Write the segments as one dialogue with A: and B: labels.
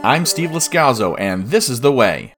A: I'm Steve Liscalzo, and this is The Way.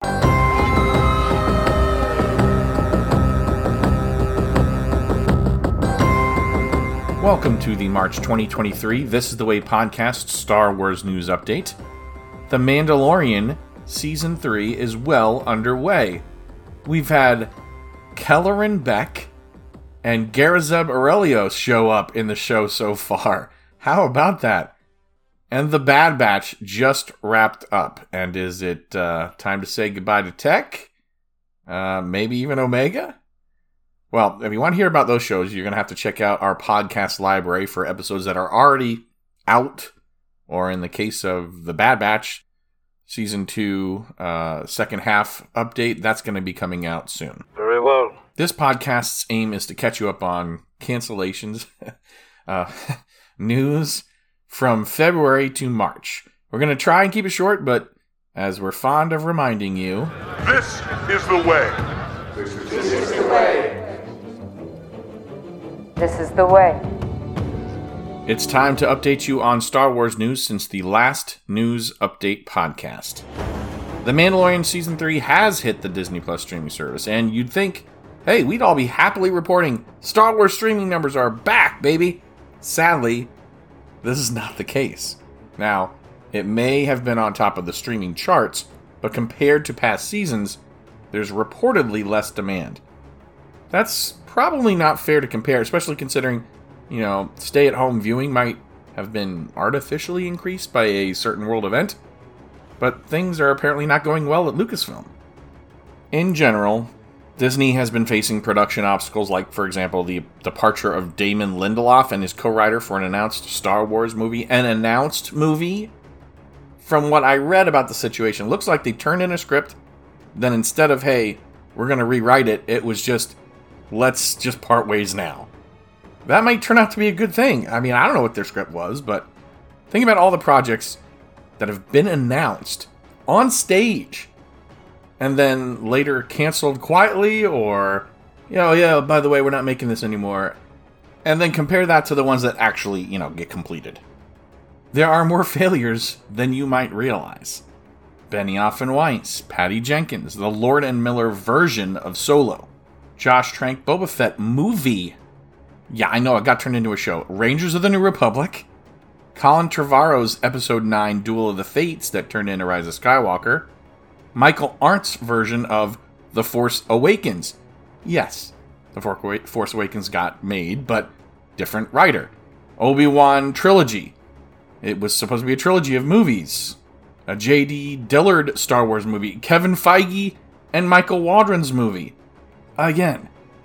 A: Welcome to the March 2023 This is The Way podcast Star Wars news update. The Mandalorian Season 3 is well underway. We've had Kelleran Beck and Garazeb Aurelios show up in the show so far. How about that? And the Bad Batch just wrapped up. And is it time to say goodbye to Tech? Maybe even Omega? Well, if you want to hear about those shows, you're going to have to check out our podcast library for episodes that are already out. Or in the case of the Bad Batch, Season 2, second half update, that's going to be coming out soon.
B: Very well.
A: This podcast's aim is to catch you up on cancellations, news from February to March. We're going to try and keep it short, but as we're fond of reminding you...
B: This is the way.
C: This is the way. This is the way.
A: It's time to update you on Star Wars news since the last news update podcast. The Mandalorian Season 3 has hit the Disney Plus streaming service, and you'd think, hey, we'd all be happily reporting Star Wars streaming numbers are back, baby. Sadly, this is not the case. Now, it may have been on top of the streaming charts, but compared to past seasons, there's reportedly less demand. That's probably not fair to compare, especially considering, stay-at-home viewing might have been artificially increased by a certain world event, but things are apparently not going well at Lucasfilm. In general, Disney has been facing production obstacles like, for example, the departure of Damon Lindelof and his co-writer for an announced Star Wars movie. An announced movie? From what I read about the situation, looks like they turned in a script, then instead of, hey, we're going to rewrite it, it was just, let's just part ways now. That might turn out to be a good thing. I mean, I don't know what their script was, but think about all the projects that have been announced on stage and then later canceled quietly or, by the way, we're not making this anymore. And then compare that to the ones that actually, get completed. There are more failures than you might realize. Benioff and Weiss, Patty Jenkins, the Lord and Miller version of Solo, Josh Trank Boba Fett movie. Yeah, I know, it got turned into a show. Rangers of the New Republic, Colin Trevorrow's Episode 9 Duel of the Fates that turned into Rise of Skywalker, Michael Arndt's version of The Force Awakens. Yes, The Force Awakens got made, but different writer. Obi-Wan trilogy. It was supposed to be a trilogy of movies. A J.D. Dillard Star Wars movie. Kevin Feige and Michael Waldron's movie. Again,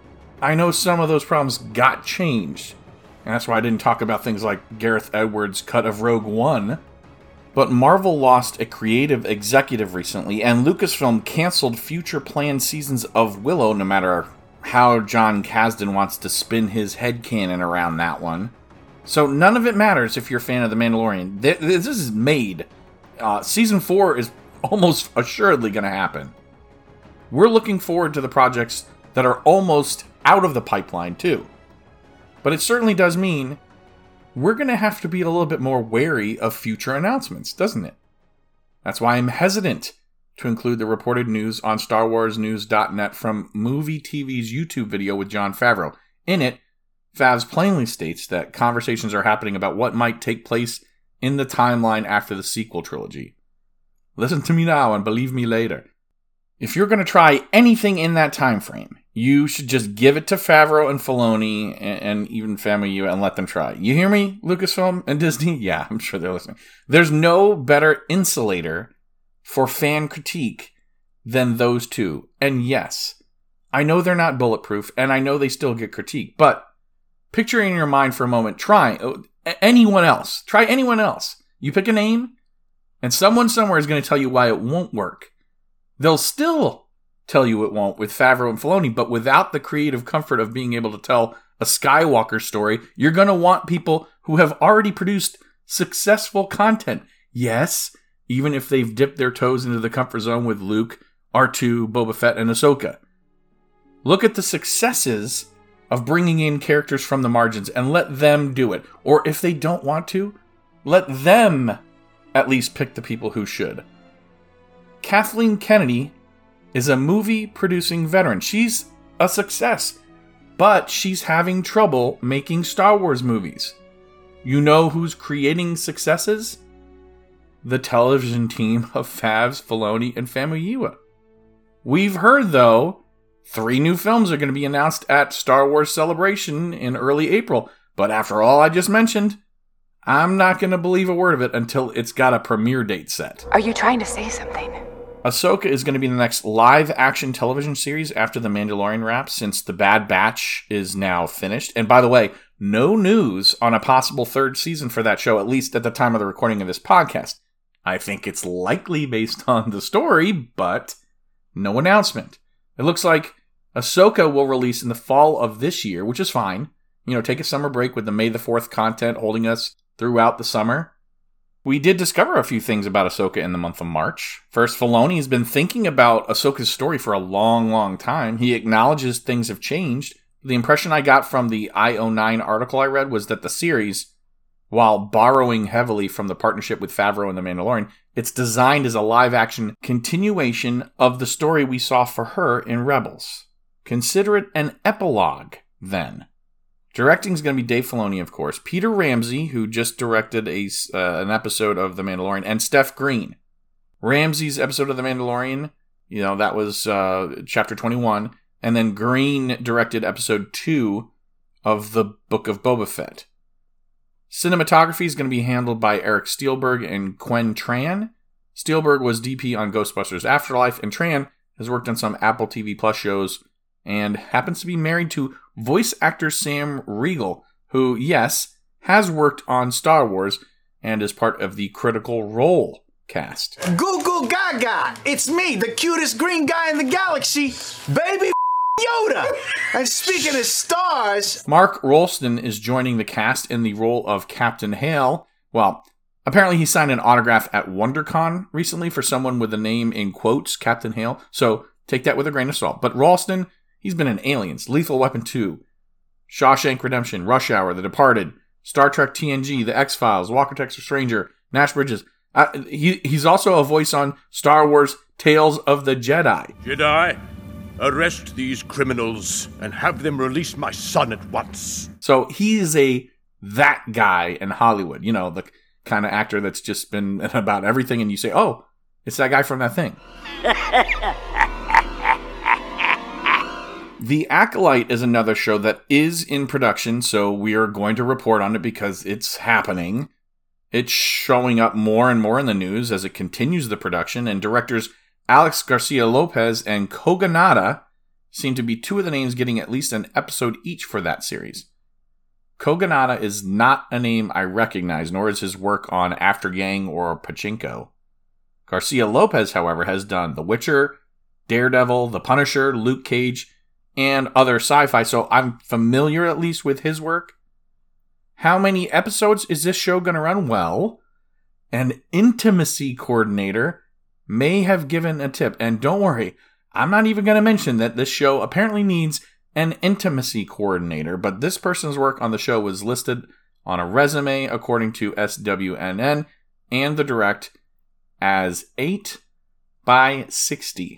A: I know some of those problems got changed. And that's why I didn't talk about things like Gareth Edwards' cut of Rogue One. But Marvel lost a creative executive recently, and Lucasfilm canceled future planned seasons of Willow, no matter how Jon Kasdan wants to spin his headcanon around that one. So none of it matters if you're a fan of The Mandalorian. This is made. Season 4 is almost assuredly going to happen. We're looking forward to the projects that are almost out of the pipeline, too. But it certainly does mean we're going to have to be a little bit more wary of future announcements, doesn't it? That's why I'm hesitant to include the reported news on StarWarsNews.net from Movie TV's YouTube video with Jon Favreau. In it, Favs plainly states that conversations are happening about what might take place in the timeline after the sequel trilogy. Listen to me now and believe me later. If you're going to try anything in that time frame, you should just give it to Favreau and Filoni and even FAMU and let them try. You hear me, Lucasfilm and Disney? Yeah, I'm sure they're listening. There's no better insulator for fan critique than those two. And yes, I know they're not bulletproof, and I know they still get critique, but picture in your mind for a moment, try anyone else. Try anyone else. You pick a name, and someone somewhere is going to tell you why it won't work. They'll still tell you it won't with Favreau and Filoni, but without the creative comfort of being able to tell a Skywalker story, you're going to want people who have already produced successful content. Yes, even if they've dipped their toes into the comfort zone with Luke, R2, Boba Fett, and Ahsoka. Look at the successes of bringing in characters from the margins and let them do it. Or if they don't want to, let them at least pick the people who should. Kathleen Kennedy is a movie-producing veteran. She's a success, but she's having trouble making Star Wars movies. You know who's creating successes? The television team of Favs, Filoni, and Famuyiwa. We've heard, though, 3 new films are going to be announced at Star Wars Celebration in early April. But after all I just mentioned, I'm not going to believe a word of it until it's got a premiere date set.
C: Are you trying to say something?
A: Ahsoka is going to be the next live-action television series after The Mandalorian wraps, since The Bad Batch is now finished. And by the way, no news on a possible 3rd season for that show, at least at the time of the recording of this podcast. I think it's likely based on the story, but no announcement. It looks like Ahsoka will release in the fall of this year, which is fine. Take a summer break with the May the 4th content holding us throughout the summer. We did discover a few things about Ahsoka in the month of March. First, Filoni has been thinking about Ahsoka's story for a long, long time. He acknowledges things have changed. The impression I got from the IO9 article I read was that the series, while borrowing heavily from the partnership with Favreau and The Mandalorian, it's designed as a live-action continuation of the story we saw for her in Rebels. Consider it an epilogue, then. Directing is going to be Dave Filoni, of course, Peter Ramsey, who just directed an episode of The Mandalorian, and Steph Green. Ramsey's episode of The Mandalorian, that was Chapter 21, and then Green directed Episode 2 of The Book of Boba Fett. Cinematography is going to be handled by Eric Steelberg and Quen Tran. Steelberg was DP on Ghostbusters Afterlife, and Tran has worked on some Apple TV Plus shows, and happens to be married to voice actor Sam Riegel, who, yes, has worked on Star Wars and is part of the Critical Role cast.
D: Goo goo gaga! It's me, the cutest green guy in the galaxy, baby Yoda! And speaking of stars...
A: Mark Rolston is joining the cast in the role of Captain Hale. Well, apparently he signed an autograph at WonderCon recently for someone with the name in quotes, Captain Hale, so take that with a grain of salt. But Rolston... he's been in Aliens, Lethal Weapon 2, Shawshank Redemption, Rush Hour, The Departed, Star Trek TNG, The X-Files, Walker Texas Ranger, Nash Bridges. He's also a voice on Star Wars Tales of the Jedi.
B: Jedi, arrest these criminals and have them release my son at once.
A: So he is that guy in Hollywood. The kind of actor that's just been in about everything, and you say, oh, it's that guy from that thing. The Acolyte is another show that is in production, so we are going to report on it because it's happening. It's showing up more and more in the news as it continues the production, and directors Alex Garcia Lopez and Kogonada seem to be 2 of the names getting at least an episode each for that series. Kogonada is not a name I recognize, nor is his work on After Gang or Pachinko. Garcia Lopez, however, has done The Witcher, Daredevil, The Punisher, Luke Cage, and other sci-fi, so I'm familiar at least with his work. How many episodes is this show going to run? Well, an intimacy coordinator may have given a tip, and don't worry, I'm not even going to mention that this show apparently needs an intimacy coordinator, but this person's work on the show was listed on a resume according to SWNN and The Direct as 8 by 60.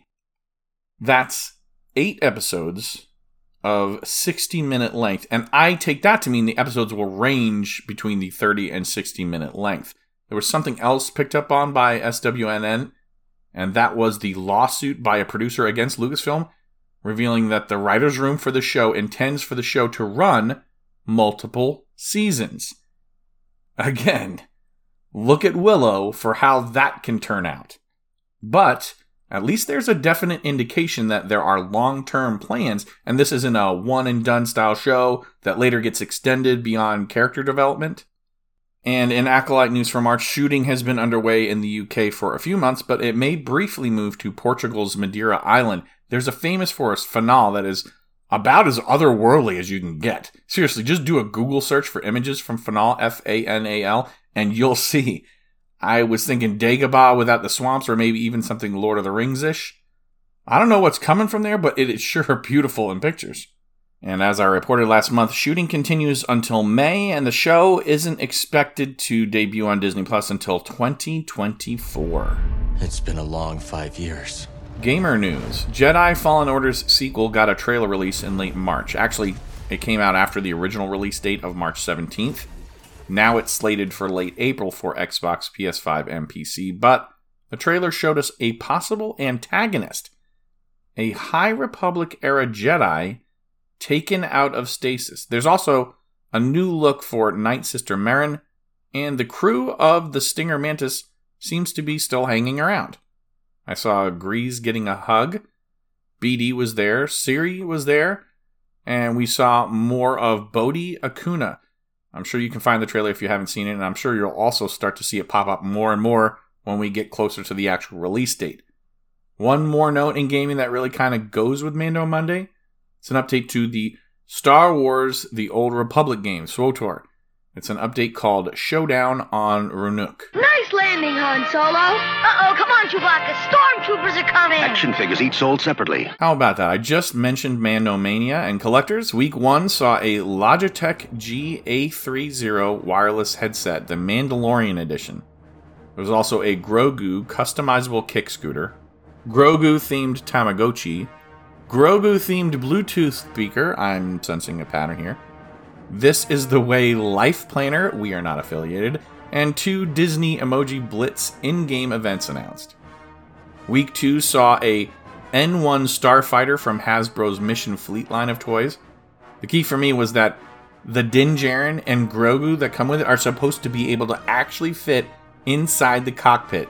A: That's 8 episodes of 60-minute length, and I take that to mean the episodes will range between the 30 and 60-minute length. There was something else picked up on by SWNN, and that was the lawsuit by a producer against Lucasfilm, revealing that the writer's room for the show intends for the show to run multiple seasons. Again, look at Willow for how that can turn out. But at least there's a definite indication that there are long-term plans, and this isn't a one-and-done style show that later gets extended beyond character development. And in Acolyte news from March, shooting has been underway in the UK for a few months, but it may briefly move to Portugal's Madeira Island. There's a famous forest, Fanal, that is about as otherworldly as you can get. Seriously, just do a Google search for images from Fanal, F-A-N-A-L, and you'll see. I was thinking Dagobah without the swamps, or maybe even something Lord of the Rings-ish. I don't know what's coming from there, but it is sure beautiful in pictures. And as I reported last month, shooting continues until May, and the show isn't expected to debut on Disney Plus until 2024.
E: It's been a long 5 years.
A: Gamer news. Jedi Fallen Order's sequel got a trailer release in late March. Actually, it came out after the original release date of March 17th. Now it's slated for late April for Xbox, PS5, and PC, but the trailer showed us a possible antagonist, a High Republic-era Jedi taken out of stasis. There's also a new look for Night Sister Merrin, and the crew of the Stinger Mantis seems to be still hanging around. I saw Grease getting a hug, BD was there, Siri was there, and we saw more of Bodhi Akuna. I'm sure you can find the trailer if you haven't seen it, and I'm sure you'll also start to see it pop up more and more when we get closer to the actual release date. One more note in gaming that really kind of goes with Mando Monday. It's an update to the Star Wars The Old Republic game, SWTOR. It's an update called Showdown on Runuk.
F: Nice landing, Han Solo. Uh-oh, come on, Chewbacca. Stormtroopers are coming.
G: Action figures each sold separately.
A: How about that? I just mentioned Mandomania, and collectors, week 1 saw a Logitech G-A30 wireless headset, the Mandalorian edition. There was also a Grogu customizable kick scooter, Grogu-themed Tamagotchi, Grogu-themed Bluetooth speaker, I'm sensing a pattern here, This Is the Way Life Planner, we are not affiliated, and 2 Disney Emoji Blitz in-game events announced. Week 2 saw a N1 Starfighter from Hasbro's Mission Fleet line of toys. The key for me was that the Din Djarin and Grogu that come with it are supposed to be able to actually fit inside the cockpit.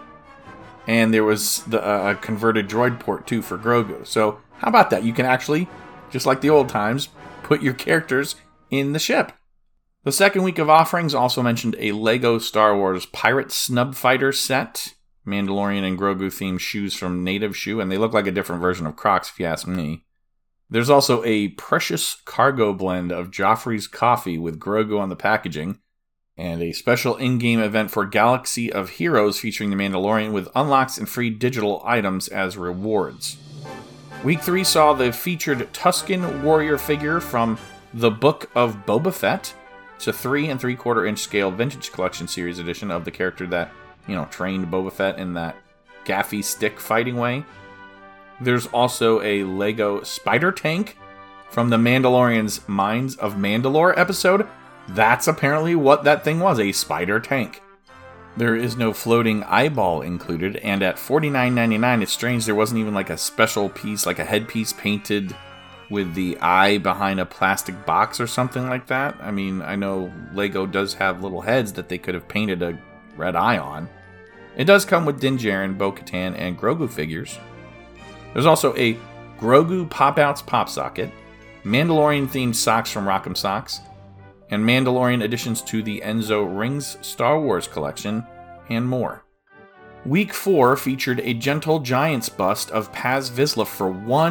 A: And there was a converted droid port too for Grogu. So how about that? You can actually, just like the old times, put your characters in the ship. The second week of offerings also mentioned a Lego Star Wars Pirate Snub Fighter set, Mandalorian and Grogu themed shoes from Native Shoe, and they look like a different version of Crocs if you ask me. There's also a Precious Cargo blend of Joffrey's coffee with Grogu on the packaging, and a special in-game event for Galaxy of Heroes featuring the Mandalorian with unlocks and free digital items as rewards. Week 3 saw the featured Tusken Warrior figure from The Book of Boba Fett. It's a 3 3/4-inch scale vintage collection series edition of the character that, trained Boba Fett in that gaffy stick fighting way. There's also a Lego Spider Tank from the Mandalorian's Mines of Mandalore episode. That's apparently what that thing was, a spider tank. There is no floating eyeball included, and at $49.99, it's strange there wasn't even like a special piece, like a headpiece painted with the eye behind a plastic box or something like that. I mean, I know Lego does have little heads that they could have painted a red eye on. It does come with Din Djarin, Bo-Katan, and Grogu figures. There's also a Grogu Pop-Outs Pop Socket, Mandalorian-themed socks from Rock'em Socks, and Mandalorian additions to the Enzo Rings Star Wars collection, and more. Week 4 featured a Gentle Giants bust of Paz Vizsla for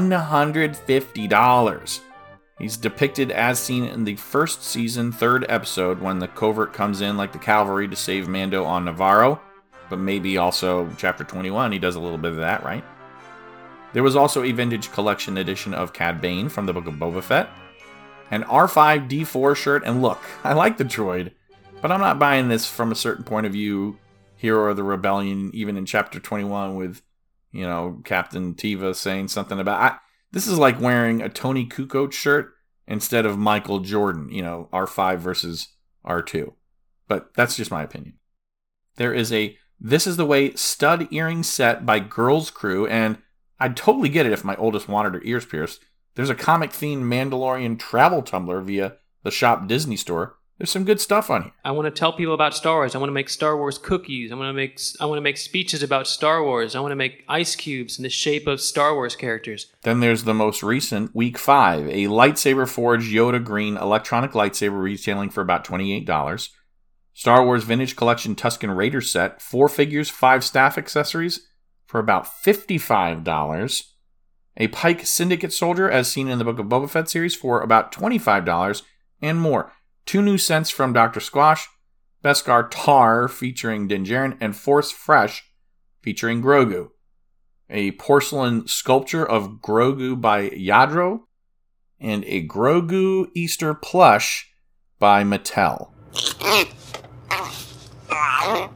A: $150. He's depicted as seen in the first season, 3rd episode, when the Covert comes in like the cavalry to save Mando on Navarro, but maybe also Chapter 21, he does a little bit of that, right? There was also a vintage collection edition of Cad Bane from the Book of Boba Fett, an R5-D4 shirt, and look, I like the droid, but I'm not buying this from a certain point of view, Hero of the Rebellion, even in Chapter 21 with, Captain Teva saying something about... This is like wearing a Tony Kukoc shirt instead of Michael Jordan, R5 versus R2. But that's just my opinion. There is a This Is the Way stud earring set by Girls Crew, and I'd totally get it if my oldest wanted her ears pierced. There's a comic-themed Mandalorian travel tumbler via the Shop Disney store. There's some good stuff on here.
H: I want to tell people about Star Wars. I want to make Star Wars cookies. I want to make speeches about Star Wars. I want to make ice cubes in the shape of Star Wars characters.
A: Then there's the most recent, Week 5, a lightsaber forged Yoda green electronic lightsaber retailing for about $28. Star Wars Vintage Collection Tusken Raider set, 4 figures, 5 staff accessories for about $55. A Pike Syndicate soldier as seen in the Book of Boba Fett series for about $25 and more. 2 new scents from Dr. Squash, Beskar Tar featuring Din Djarin, and Force Fresh featuring Grogu. A porcelain sculpture of Grogu by Yadro, and a Grogu Easter plush by Mattel.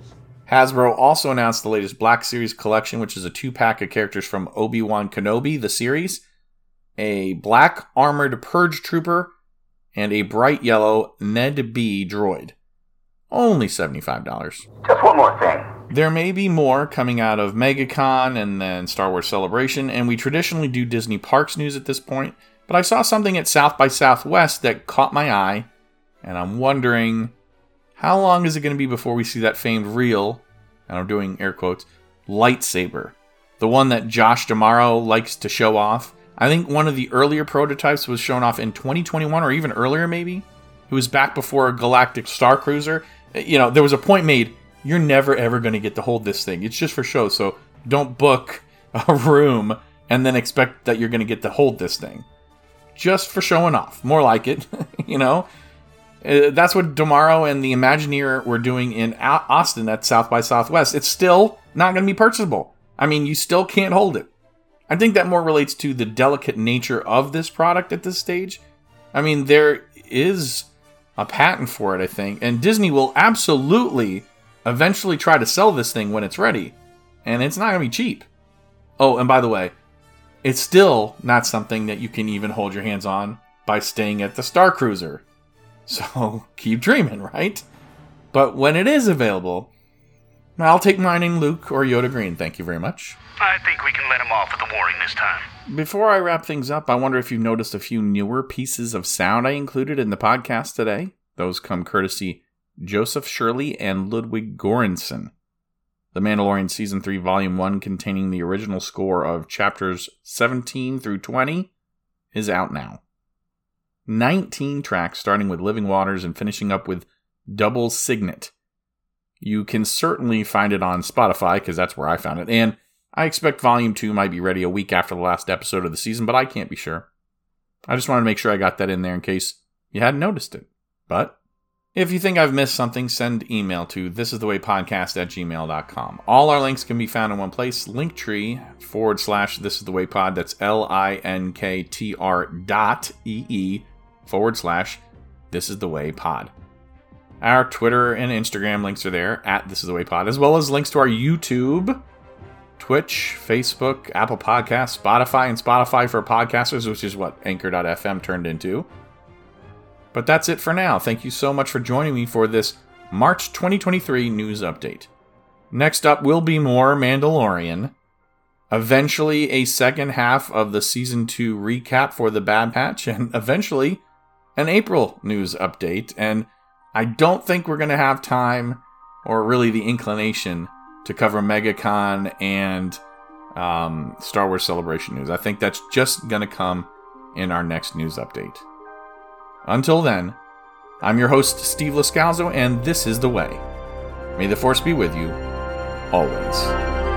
A: Hasbro also announced the latest Black Series collection, which is a 2-pack of characters from Obi-Wan Kenobi, the series, a black armored Purge Trooper, and a bright yellow Ned B droid. Only $75.
C: Just one more thing.
A: There may be more coming out of MegaCon and then Star Wars Celebration, and we traditionally do Disney Parks news at this point, but I saw something at South by Southwest that caught my eye, and I'm wondering, how long is it going to be before we see that famed real, and I'm doing air quotes, lightsaber? The one that Josh D'Amaro likes to show off. I think one of the earlier prototypes was shown off in 2021 or even earlier maybe. It was back before Galactic Star Cruiser. You know, there was a point made, you're never ever going to get to hold this thing. It's just for show, so don't book a room and then expect that you're going to get to hold this thing. Just for showing off. More like it, you know? That's what D'Amaro and the Imagineer were doing in Austin at South by Southwest. It's still not going to be purchasable. I mean, you still can't hold it. I think that more relates to the delicate nature of this product at this stage. I mean, there is a patent for it, I think, and Disney will absolutely eventually try to sell this thing when it's ready, and it's not going to be cheap. Oh, and by the way, it's still not something that you can even hold your hands on by staying at the Star Cruiser. So keep dreaming, right? But when it is available, I'll take mine in Luke or Yoda Green. Thank you very much.
G: I think we can let him off with the warning this time.
A: Before I wrap things up, I wonder if you've noticed a few newer pieces of sound I included in the podcast today. Those come courtesy Joseph Shirley and Ludwig Göransson. The Mandalorian Season 3 Volume 1, containing the original score of chapters 17 through 20, is out now. 19 tracks, starting with Living Waters and finishing up with Double Signet. You can certainly find it on Spotify, because that's where I found it, and I expect Volume 2 might be ready a week after the last episode of the season, but I can't be sure. I just wanted to make sure I got that in there in case you hadn't noticed it. But if you think I've missed something, send email to thisisthewaypodcast@gmail.com. All our links can be found in one place, linktree/thisisthewaypod, that's linktr.ee/thisisthewaypod. Our Twitter and Instagram links are there, @thisisthewaypod, as well as links to our YouTube, Twitch, Facebook, Apple Podcasts, Spotify, and Spotify for podcasters, which is what Anchor.fm turned into. But that's it for now. Thank you so much for joining me for this March 2023 news update. Next up will be more Mandalorian. Eventually a second half of the Season 2 recap for the Bad Batch, and eventually an April news update. And I don't think we're going to have time, or really the inclination, to cover MegaCon and Star Wars Celebration news. I think that's just going to come in our next news update. Until then, I'm your host, Steve Lascalzo, and this is The Way. May the Force be with you, always.